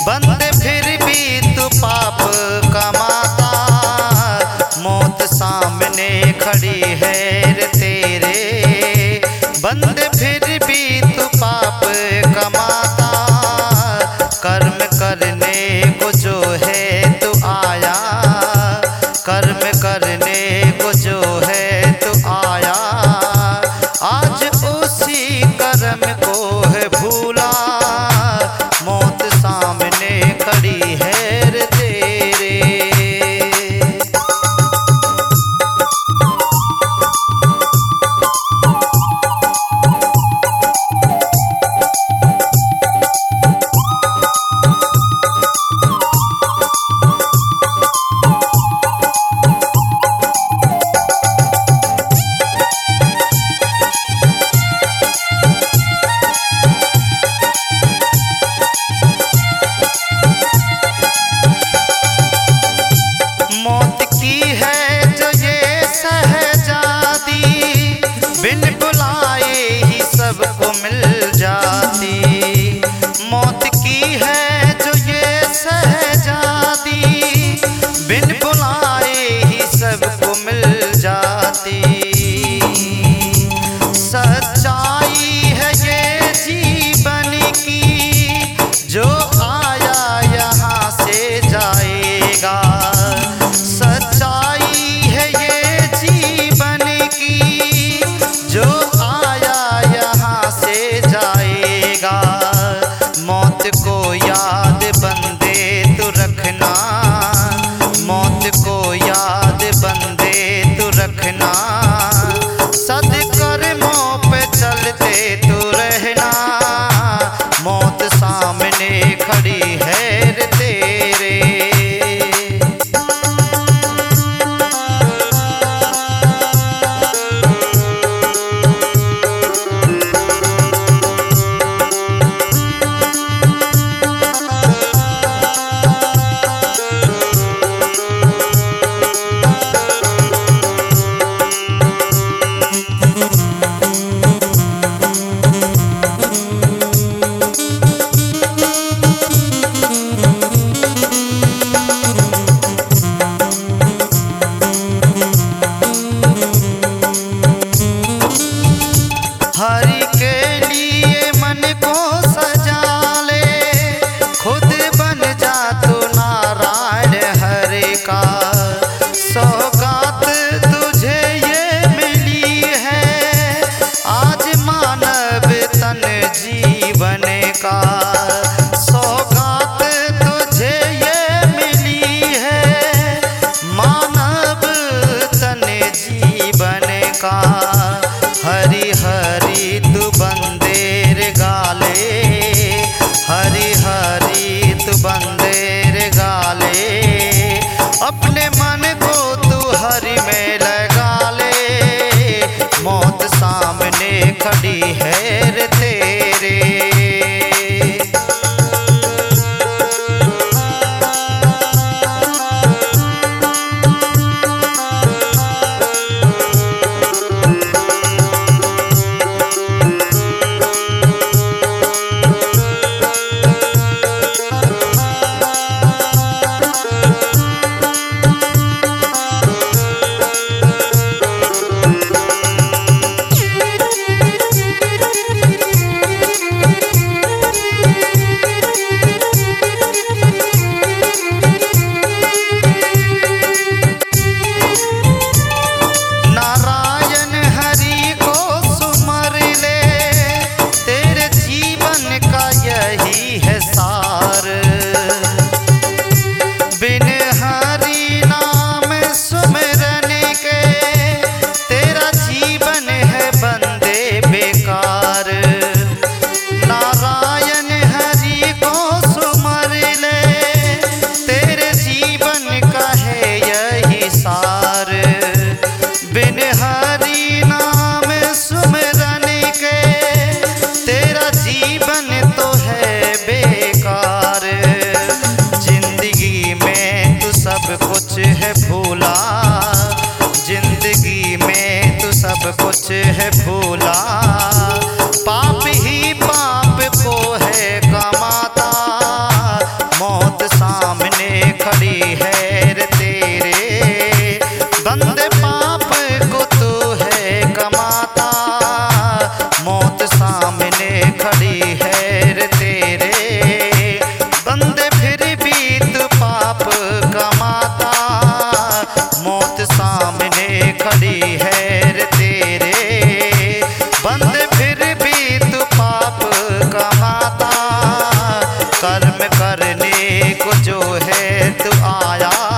बंदे फिर भी तू पाप कमाता, मौत सामने खड़ी है रे तेरे। बंदे फिर भी तू पाप कमाता, कर्म करने को जो है तू आया, कर्म करने को जो है तू आया। आज उसी कर्म को है भूला, मौत सामने खड़ी है रे तेरे। मौत की है जो ये सहजादी, बिन बुलाए ही सबको मिल जाती। मौत की है जो ये सहजादी, बिन बुलाए ही सबको मिल जाती। सच्चाई है ये जीवन की, जो आया यहाँ से जाएगा। सच्चाई है ये जीवन की, जो आया यहाँ से जाएगा। मौत को याद बंदे तू रखना, मौत को याद बंदे तू रखना। सद्कर्मों पे चलते तू रहना, मौत सामने खड़ी है रे तेरे। हरि के लिए मन को सजा ले, खुद बन जा तू नारायण हरि का। सौगात तुझे ये मिली है, आज मानव तन जीवन का। सौगात तुझे ये मिली है, मानव तन जीवन का। हरि हरि तू बंदेर गाले, हरि हरि तू बंदेर गाले। अपने मन को तू हरि में लगा ले, मौत सामने खड़ी है रे तेरे। कुछ है भूला, पाप ही पाप को है कमाता, करने को जो है तू आया